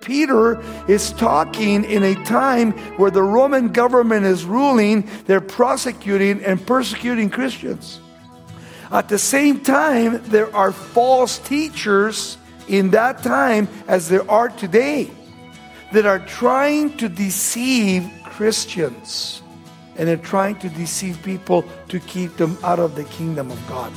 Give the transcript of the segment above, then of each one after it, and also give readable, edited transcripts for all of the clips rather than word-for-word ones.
Peter is talking in a time where the Roman government is ruling. They're prosecuting and persecuting Christians. At the same time, there are false teachers in that time, as there are today, that are trying to deceive Christians. And they're trying to deceive people to keep them out of the kingdom of God.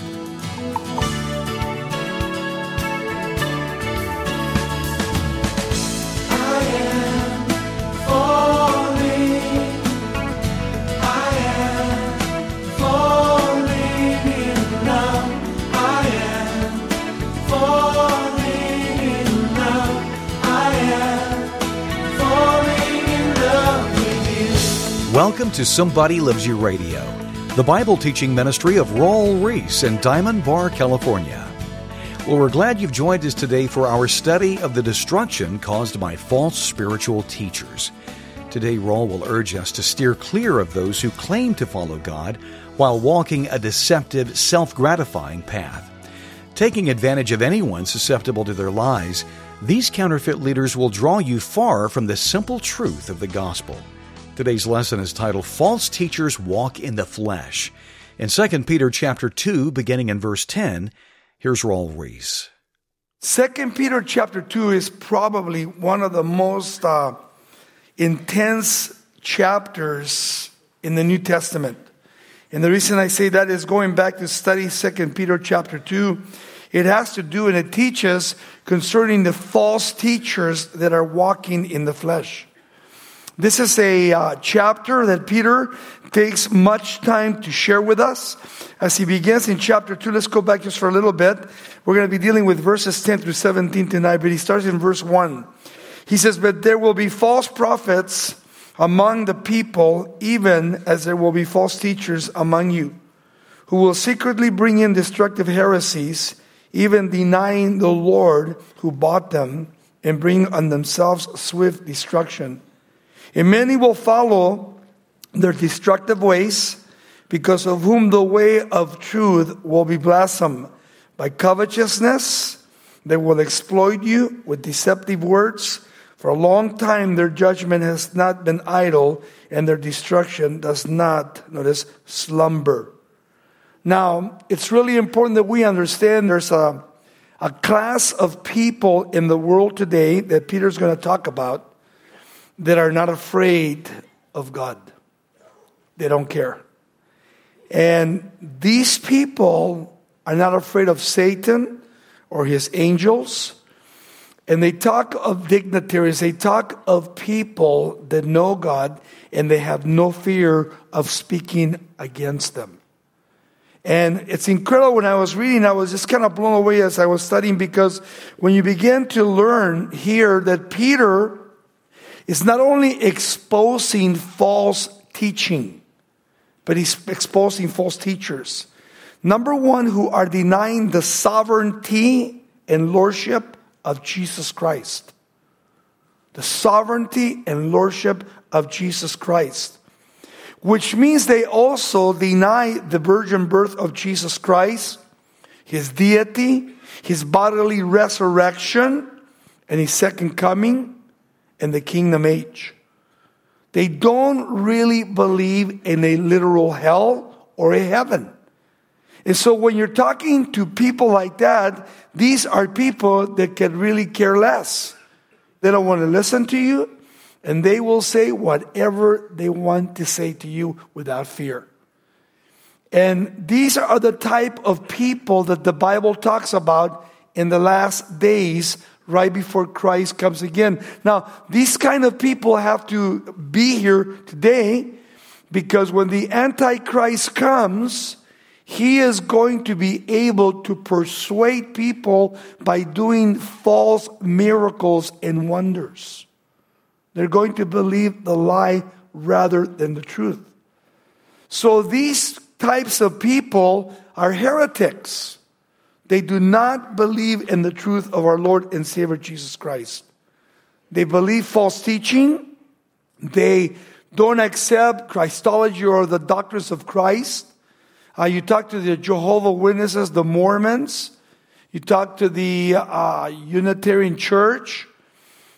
Welcome to Somebody Loves You Radio, the Bible teaching ministry of Raul Ries in Diamond Bar, California. Well, we're glad you've joined us today for our study of the destruction caused by false spiritual teachers. Today, Raul will urge us to steer clear of those who claim to follow God while walking a deceptive, self-gratifying path. Taking advantage of anyone susceptible to their lies, these counterfeit leaders will draw you far from the simple truth of the gospel. Today's lesson is titled, False Teachers Walk in the Flesh. In 2 Peter chapter 2, beginning in verse 10, here's Raul Ries. 2 Peter chapter 2 is probably one of the most intense chapters in the New Testament. And the reason I say that is going back to study 2 Peter chapter 2, it has to do and it teaches concerning the false teachers that are walking in the flesh. This is a chapter that Peter takes much time to share with us. As he begins in chapter 2, let's go back just for a little bit. We're going to be dealing with verses 10 through 17 tonight, but he starts in verse 1. He says, "But there will be false prophets among the people, even as there will be false teachers among you, who will secretly bring in destructive heresies, even denying the Lord who bought them, and bring on themselves swift destruction. And many will follow their destructive ways, because of whom the way of truth will be blasphemed. By covetousness, they will exploit you with deceptive words. For a long time, their judgment has not been idle, and their destruction does not, notice, slumber." Now, it's really important that we understand there's a class of people in the world today that Peter's going to talk about that are not afraid of God. They don't care. And these people are not afraid of Satan or his angels. And they talk of dignitaries. They talk of people that know God, and they have no fear of speaking against them. And it's incredible. When I was reading, I was just kind of blown away as I was studying, because when you begin to learn here that Peter is not only exposing false teaching, but he's exposing false teachers. Number one, who are denying the sovereignty and lordship of Jesus Christ. The sovereignty and lordship of Jesus Christ. Which means they also deny the virgin birth of Jesus Christ, his deity, his bodily resurrection, and his second coming, and the kingdom age. They don't really believe in a literal hell or a heaven. And so when you're talking to people like that, these are people that can really care less. They don't want to listen to you, and they will say whatever they want to say to you without fear. And these are the type of people that the Bible talks about in the last days, right before Christ comes again. Now, these kind of people have to be here today, because when the Antichrist comes, he is going to be able to persuade people by doing false miracles and wonders. They're going to believe the lie rather than the truth. So these types of people are heretics. They do not believe in the truth of our Lord and Savior Jesus Christ. They believe false teaching. They don't accept Christology or the doctrines of Christ. You talk to the Jehovah's Witnesses, the Mormons. You talk to the Unitarian Church.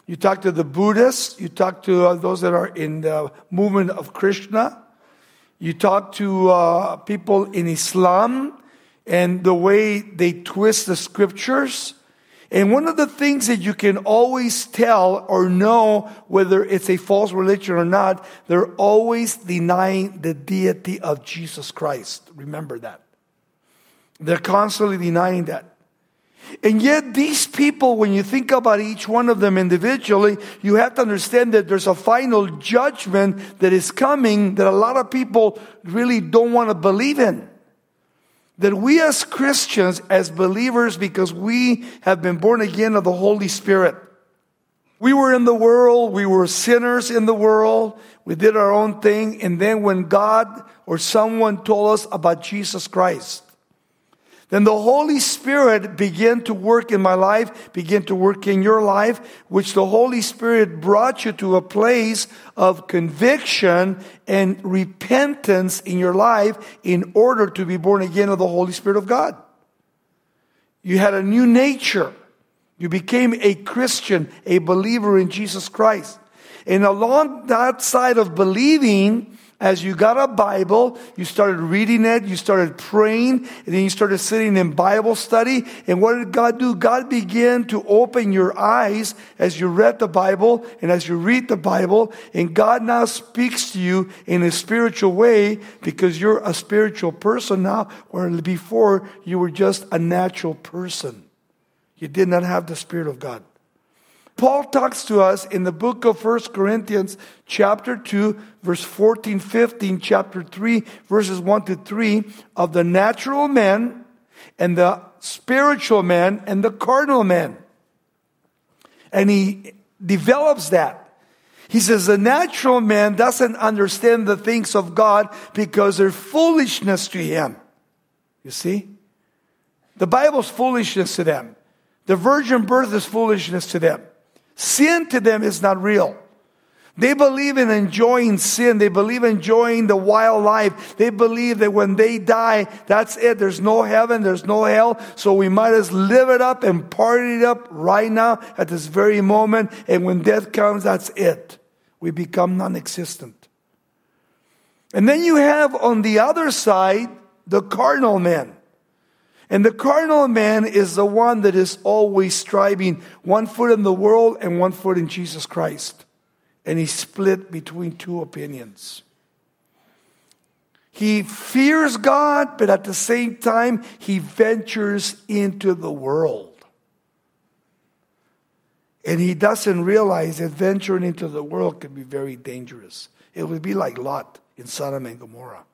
You talk to the Buddhists. You talk to those that are in the movement of Krishna. You talk to people in Islam and the way they twist the scriptures. And one of the things that you can always tell or know whether it's a false religion or not, they're always denying the deity of Jesus Christ. Remember that. They're constantly denying that. And yet these people, when you think about each one of them individually, you have to understand that there's a final judgment that is coming that a lot of people really don't want to believe in. That we as Christians, as believers, because we have been born again of the Holy Spirit. We were in the world, we were sinners in the world, we did our own thing, and then when God or someone told us about Jesus Christ, then the Holy Spirit began to work in my life, began to work in your life, which the Holy Spirit brought you to a place of conviction and repentance in your life in order to be born again of the Holy Spirit of God. You had a new nature. You became a Christian, a believer in Jesus Christ. And along that side of believing, as you got a Bible, you started reading it, you started praying, and then you started sitting in Bible study. And what did God do? God began to open your eyes as you read the Bible and as you read the Bible. And God now speaks to you in a spiritual way because you're a spiritual person now, where before you were just a natural person. You did not have the Spirit of God. Paul talks to us in the book of 1 Corinthians chapter 2, verse 14, 15, chapter 3, verses 1 to 3, of the natural man and the spiritual man and the carnal man. And he develops that. He says the natural man doesn't understand the things of God because they're foolishness to him. You see? The Bible's foolishness to them. The virgin birth is foolishness to them. Sin to them is not real. They believe in enjoying sin. They believe in enjoying the wild life. They believe that when they die, that's it. There's no heaven. There's no hell. So we might as live it up and party it up right now at this very moment. And when death comes, that's it. We become non-existent. And then you have on the other side, the carnal man. And the carnal man is the one that is always striving, one foot in the world and one foot in Jesus Christ. And he's split between two opinions. He fears God, but at the same time, he ventures into the world. And he doesn't realize that venturing into the world can be very dangerous. It would be like Lot in Sodom and Gomorrah.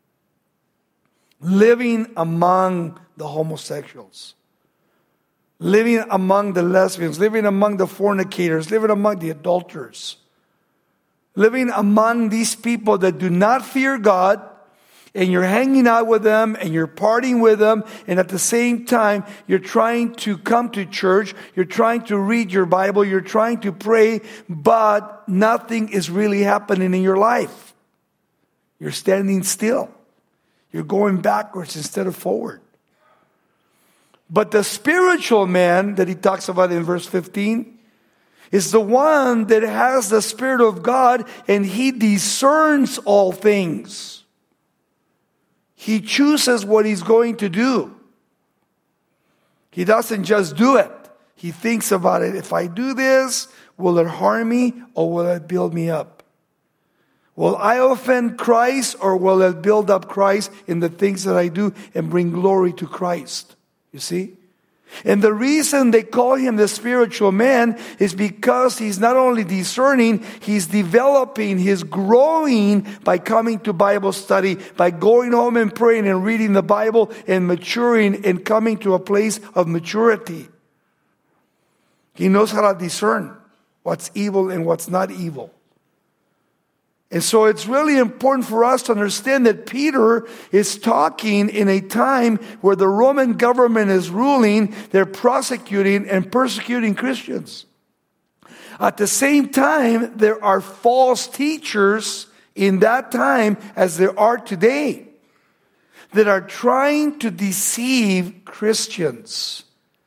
Living among the homosexuals, living among the lesbians, living among the fornicators, living among the adulterers, living among these people that do not fear God, and you're hanging out with them and you're partying with them, and at the same time you're trying to come to church, you're trying to read your Bible, you're trying to pray, but nothing is really happening in your life. You're standing still. You're going backwards instead of forward. But the spiritual man that he talks about in verse 15 is the one that has the Spirit of God, and he discerns all things. He chooses what he's going to do. He doesn't just do it. He thinks about it. If I do this, will it harm me or will it build me up? Will I offend Christ or will it build up Christ in the things that I do and bring glory to Christ? You see? And the reason they call him the spiritual man is because he's not only discerning, he's developing, he's growing by coming to Bible study, by going home and praying and reading the Bible and maturing and coming to a place of maturity. He knows how to discern what's evil and what's not evil. And so it's really important for us to understand that Peter is talking in a time where the Roman government is ruling, they're prosecuting and persecuting Christians. At the same time, there are false teachers in that time, as there are today, that are trying to deceive Christians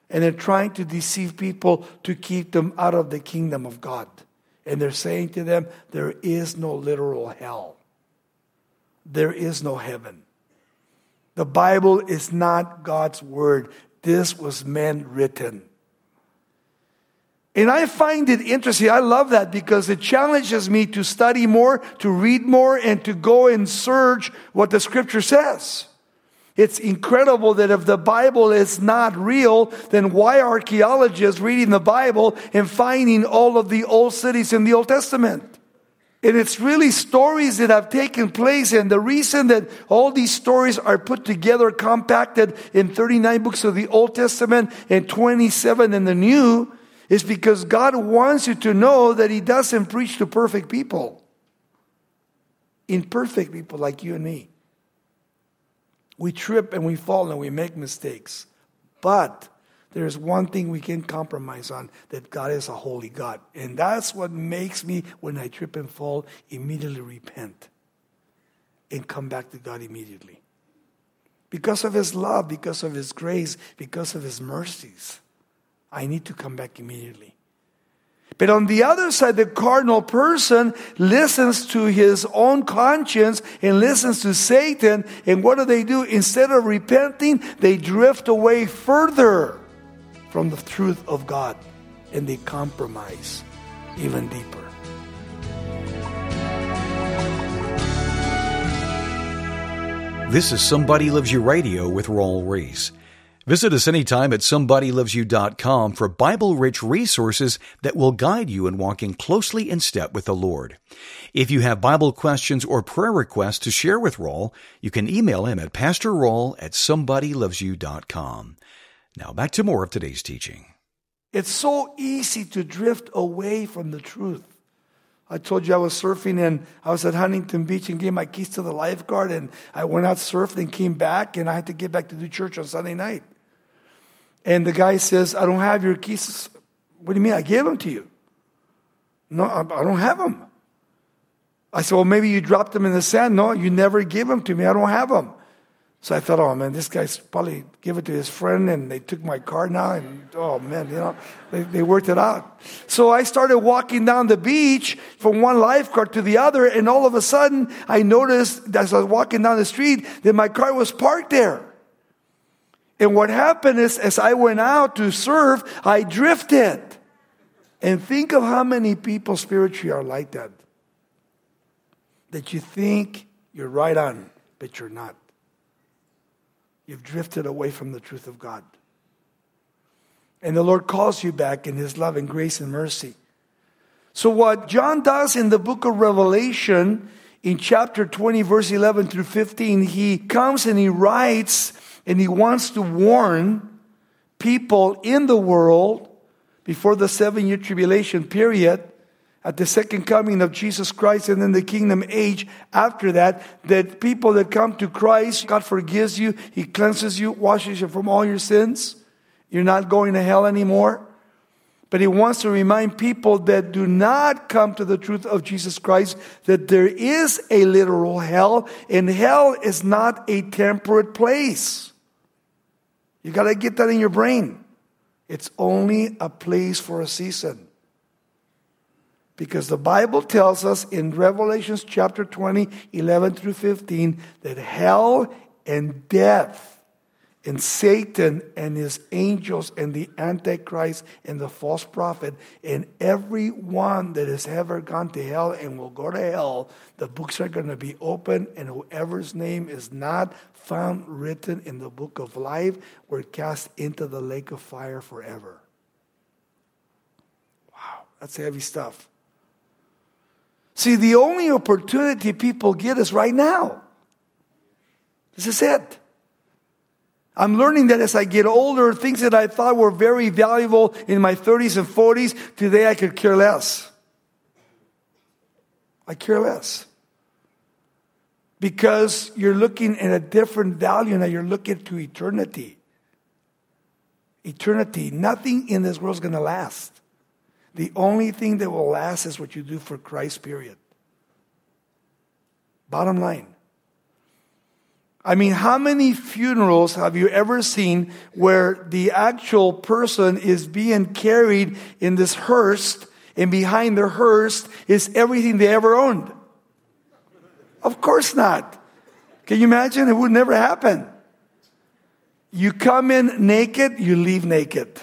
And they're trying to deceive people to keep them out of the kingdom of God. And they're saying to them, there is no literal hell. There is no heaven. The Bible is not God's word. This was men written. And I find it interesting. I love that because it challenges me to study more, to read more, and to go and search what the Scripture says. It's incredible that if the Bible is not real, then why are archaeologists reading the Bible and finding all of the old cities in the Old Testament? And it's really stories that have taken place. And the reason that all these stories are put together, compacted in 39 books of the Old Testament and 27 in the New, is because God wants you to know that He doesn't preach to perfect people. Imperfect people like you and me. We trip and we fall and we make mistakes. But there's one thing we can compromise on, that God is a holy God. And that's what makes me, when I trip and fall, immediately repent and come back to God immediately. Because of His love, because of His grace, because of His mercies, I need to come back immediately. But on the other side, the carnal person listens to his own conscience and listens to Satan. And what do? Instead of repenting, they drift away further from the truth of God. And they compromise even deeper. This is Somebody Loves You Radio with Raul Ries. Visit us anytime at somebodylovesyou.com for Bible-rich resources that will guide you in walking closely in step with the Lord. If you have Bible questions or prayer requests to share with Raul, you can email him at pastorraul@somebodylovesyou.com. Now back to more of today's teaching. It's so easy to drift away from the truth. I told you I was surfing and I was at Huntington Beach and gave my keys to the lifeguard, and I went out, surfed, and came back, and I had to get back to do church on Sunday night. And the guy says, I don't have your keys. What do you mean? I gave them to you. No, I don't have them. I said, well, maybe you dropped them in the sand. No, you never gave them to me. I don't have them. So I thought, oh man, this guy's probably give it to his friend, and they took my car now, and oh man, they worked it out. So I started walking down the beach from one lifeguard to the other, and all of a sudden I noticed as I was walking down the street that my car was parked there. And what happened is, as I went out to surf, I drifted. And think of how many people spiritually are like that. That you think you're right on, but you're not. You've drifted away from the truth of God. And the Lord calls you back in His love and grace and mercy. So what John does in the book of Revelation, in chapter 20, verse 11 through 15, he comes and he writes, and he wants to warn people in the world before the 7-year tribulation period, at the second coming of Jesus Christ, and then the kingdom age after that, that people that come to Christ, God forgives you, He cleanses you, washes you from all your sins. You're not going to hell anymore. But He wants to remind people that do not come to the truth of Jesus Christ that there is a literal hell, and hell is not a temperate place. You got to get that in your brain. It's only a place for a season. Because the Bible tells us in Revelation chapter 20, 11 through 15, that hell and death and Satan and his angels and the Antichrist and the false prophet and everyone that has ever gone to hell and will go to hell, the books are going to be open, and whoever's name is not found written in the book of life were cast into the lake of fire forever. Wow, that's heavy stuff. See, the only opportunity people get is right now. This is it. I'm learning that as I get older, things that I thought were very valuable in my 30s and 40s, today I could care less. I care less. Because you're looking at a different value now. You're looking to eternity. Eternity. Nothing in this world is going to last. The only thing that will last is what you do for Christ, period. Bottom line. I mean, how many funerals have you ever seen where the actual person is being carried in this hearse, and behind the hearse is everything they ever owned? Of course not. Can you imagine? It would never happen. You come in naked, you leave naked.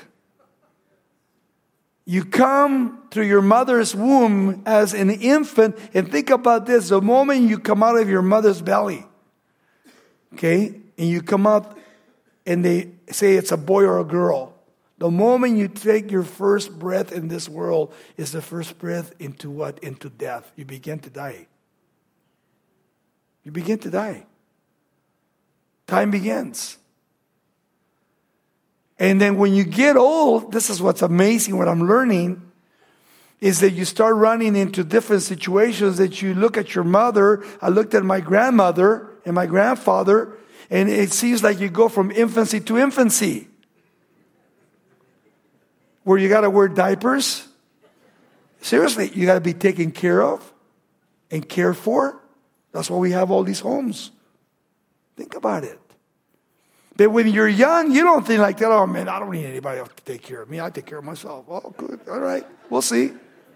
You come through your mother's womb as an infant, and think about this, the moment you come out of your mother's belly, okay, and you come out and they say it's a boy or a girl, the moment you take your first breath in this world is the first breath into what? Into death. You begin to die. You begin to die. Time begins. And then when you get old, this is what's amazing, what I'm learning, is that you start running into different situations that you look at your mother. I looked at my grandmother and my grandfather, and it seems like you go from infancy to infancy. Where you got to wear diapers. Seriously, you got to be taken care of and cared for. That's why we have all these homes. Think about it. But when you're young, you don't think like that. Oh, man, I don't need anybody else to take care of me. I take care of myself. Oh, good. All right. We'll see.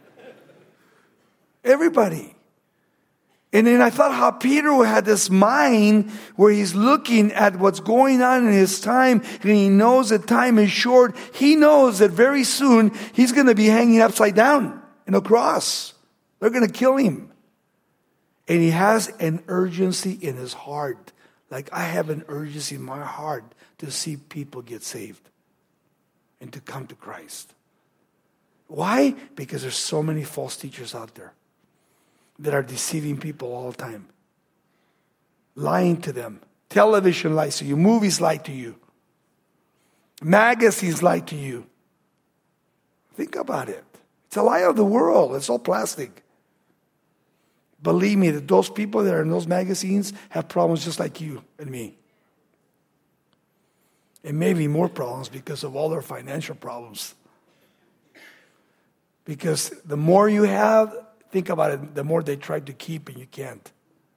Everybody. And then I thought how Peter had this mind where he's looking at what's going on in his time, and he knows that time is short. He knows that very soon he's going to be hanging upside down in a cross. They're going to kill him. And he has an urgency in his heart. Like I have an urgency in my heart to see people get saved and to come to Christ. Why? Because there's so many false teachers out there that are deceiving people all the time. Lying to them. Television lies to you. Movies lie to you. Magazines lie to you. Think about it. It's a lie of the world. It's all plastic. Believe me, that those people that are in those magazines have problems just like you and me. And maybe more problems because of all their financial problems. Because the more you have, think about it, the more they try to keep and you can't.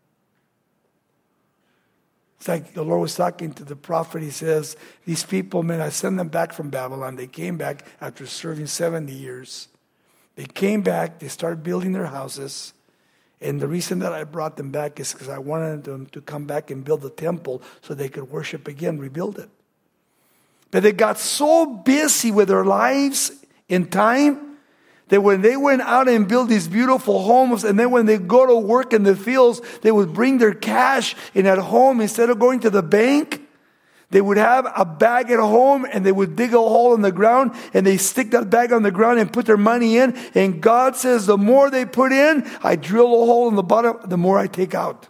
It's like the Lord was talking to the prophet. He says, these people, man, I sent them back from Babylon. They came back after serving 70 years. They came back, they started building their houses. And the reason that I brought them back is because I wanted them to come back and build the temple so they could worship again, rebuild it. But they got so busy with their lives in time that when they went out and built these beautiful homes, and then when they go to work in the fields, they would bring their cash in at home instead of going to the bank. They would have a bag at home and they would dig a hole in the ground and they stick that bag on the ground and put their money in. And God says the more they put in, I drill a hole in the bottom, the more I take out.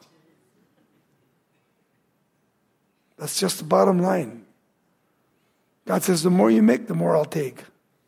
That's just the bottom line. God says the more you make, the more I'll take.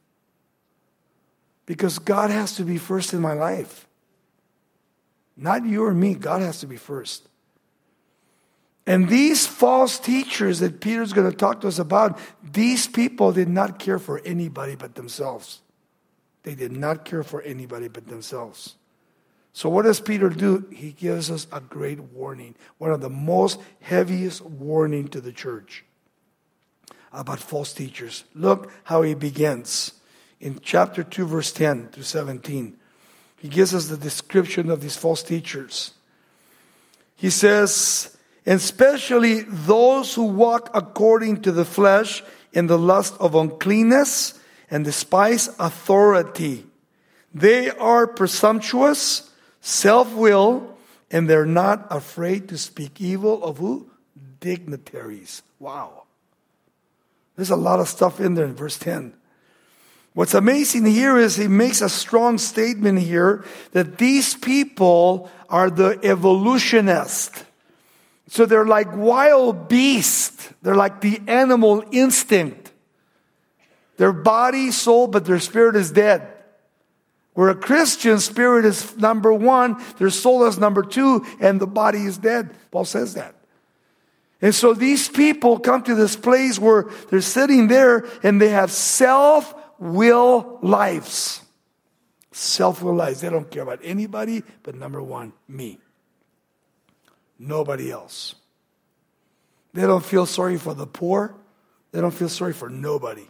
Because God has to be first in my life. Not you or me. God has to be first. And these false teachers that Peter's going to talk to us about, these people did not care for anybody but themselves. They did not care for anybody but themselves. So what does Peter do? He gives us a great warning. One of the most heaviest warning to the church about false teachers. Look how he begins. In chapter 2, verse 10 to 17. He gives us the description of these false teachers. He says, and especially those who walk according to the flesh in the lust of uncleanness and despise authority. They are presumptuous, self-willed, and they're not afraid to speak evil of who? Dignitaries. Wow. There's a lot of stuff in there in verse 10. What's amazing here is he makes a strong statement here that these people are the evolutionists. So they're like wild beasts. They're like the animal instinct. Their body, soul, but their spirit is dead. Where a Christian spirit is number one, their soul is number two, and the body is dead. Paul says that. And so these people come to this place where they're sitting there and they have self-will lives. Self-will lives. They don't care about anybody but number one, me. Nobody else. They don't feel sorry for the poor. They don't feel sorry for nobody.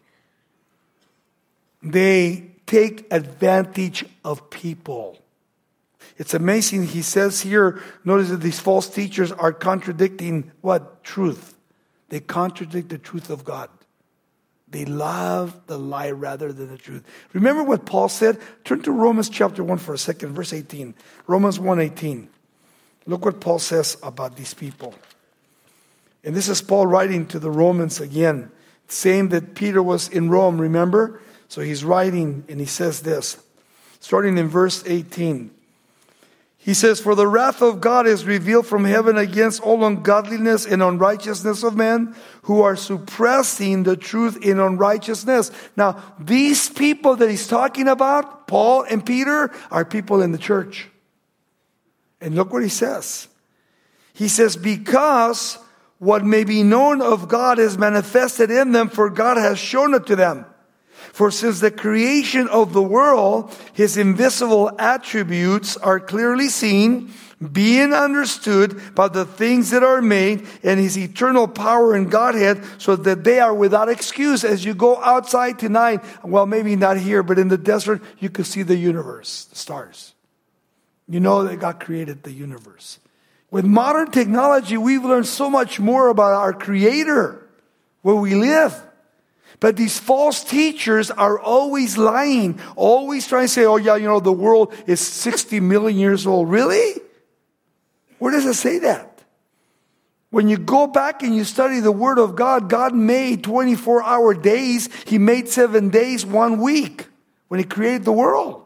They take advantage of people. It's amazing. He says here, notice that these false teachers are contradicting what? Truth. They contradict the truth of God. They love the lie rather than the truth. Remember what Paul said? Turn to Romans chapter 1 for a second, verse 18. Romans 1:18. Look what Paul says about these people. And this is Paul writing to the Romans again, saying that Peter was in Rome, remember? So he's writing and he says this, starting in verse 18. He says, "For the wrath of God is revealed from heaven against all ungodliness and unrighteousness of men who are suppressing the truth in unrighteousness." Now, these people that he's talking about, Paul and Peter, are people in the church. And look what he says. He says, "Because what may be known of God is manifested in them, for God has shown it to them. For since the creation of the world, his invisible attributes are clearly seen, being understood by the things that are made, and his eternal power and Godhead, so that they are without excuse." As you go outside tonight, well, maybe not here, but in the desert, you can see the universe, the stars. You know that God created the universe. With modern technology, we've learned so much more about our Creator, where we live. But these false teachers are always lying, always trying to say, "Oh yeah, the world is 60 million years old." Really? Where does it say that? When you go back and you study the Word of God, God made 24-hour days. He made 7 days, 1 week, when He created the world.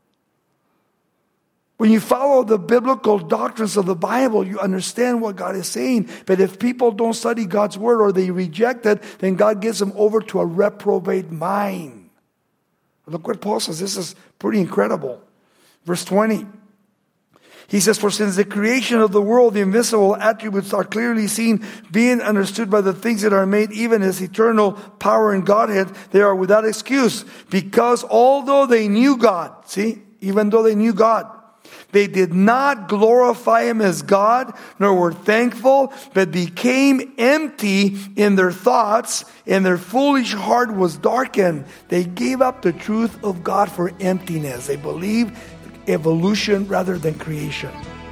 When you follow the biblical doctrines of the Bible, you understand what God is saying. But if people don't study God's Word or they reject it, then God gives them over to a reprobate mind. Look what Paul says. This is pretty incredible. Verse 20. He says, "For since the creation of the world, the invisible attributes are clearly seen, being understood by the things that are made, even his eternal power and Godhead, they are without excuse. Because although they knew God," see, even though they knew God, "they did not glorify him as God, nor were thankful, but became empty in their thoughts, and their foolish heart was darkened." They gave up the truth of God for emptiness. They believed evolution rather than creation.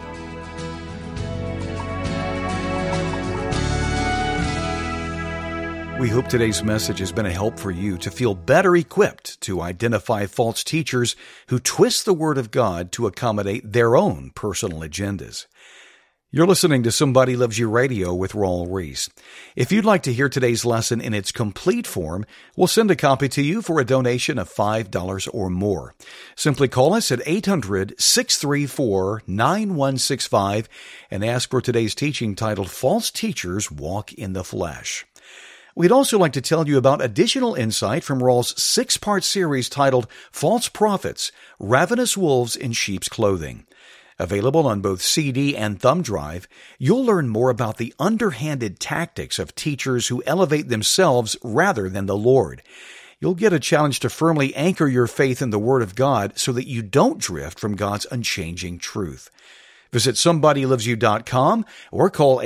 We hope today's message has been a help for you to feel better equipped to identify false teachers who twist the Word of God to accommodate their own personal agendas. You're listening to Somebody Loves You Radio with Raul Ries. If you'd like to hear today's lesson in its complete form, we'll send a copy to you for a donation of $5 or more. Simply call us at 800-634-9165 and ask for today's teaching titled "False Teachers Walk in the Flesh." We'd also like to tell you about additional insight from Raul's 6-part series titled "False Prophets, Ravenous Wolves in Sheep's Clothing." Available on both CD and thumb drive, you'll learn more about the underhanded tactics of teachers who elevate themselves rather than the Lord. You'll get a challenge to firmly anchor your faith in the Word of God so that you don't drift from God's unchanging truth. Visit SomebodyLovesYou.com or call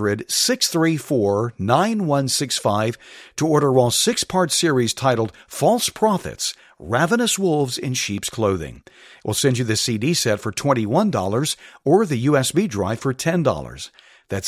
800-634-9165 to order Raul's 6-part series titled "False Prophets, Ravenous Wolves in Sheep's Clothing." We'll send you the CD set for $21 or the USB drive for $10. That's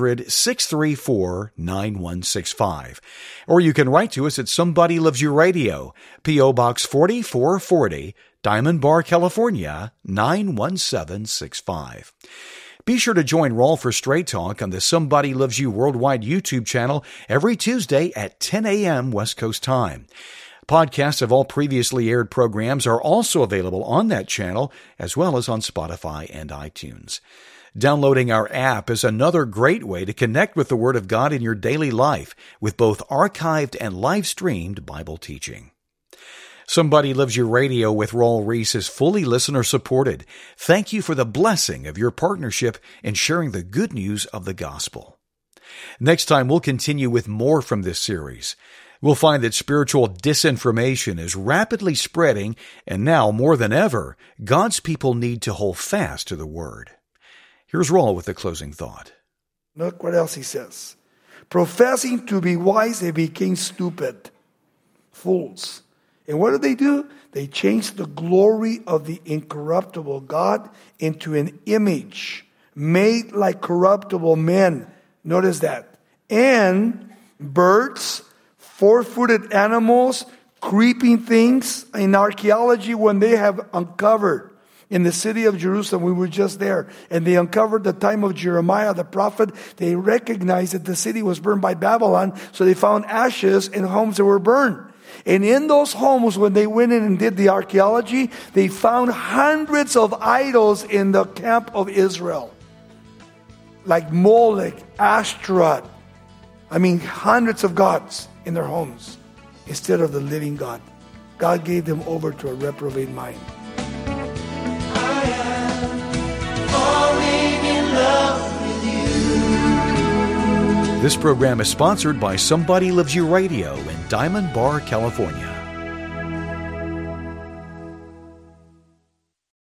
800-634-9165. Or you can write to us at Somebody Loves You Radio, P.O. Box 4440, Diamond Bar, California, 91765. Be sure to join Raul for Straight Talk on the Somebody Loves You Worldwide YouTube channel every Tuesday at 10 a.m. West Coast time. Podcasts of all previously aired programs are also available on that channel, as well as on Spotify and iTunes. Downloading our app is another great way to connect with the Word of God in your daily life with both archived and live-streamed Bible teaching. Somebody Loves You Radio with Raul Ries is fully listener-supported. Thank you for the blessing of your partnership in sharing the good news of the gospel. Next time, we'll continue with more from this series. We'll find that spiritual disinformation is rapidly spreading, and now, more than ever, God's people need to hold fast to the Word. Here's Raul with the closing thought. Look what else he says. Professing to be wise, they became stupid. Fools. And what do? They changed the glory of the incorruptible God into an image made like corruptible men. Notice that. And birds, four-footed animals, creeping things. In archaeology, when they have uncovered in the city of Jerusalem, we were just there, and they uncovered the time of Jeremiah the prophet, they recognized that the city was burned by Babylon, so they found ashes in homes that were burned. And in those homes, when they went in and did the archaeology, they found hundreds of idols in the camp of Israel. Like Molech, Ashtaroth. Hundreds of gods in their homes instead of the living God. God gave them over to a reprobate mind. This program is sponsored by Somebody Loves You Radio in Diamond Bar, California.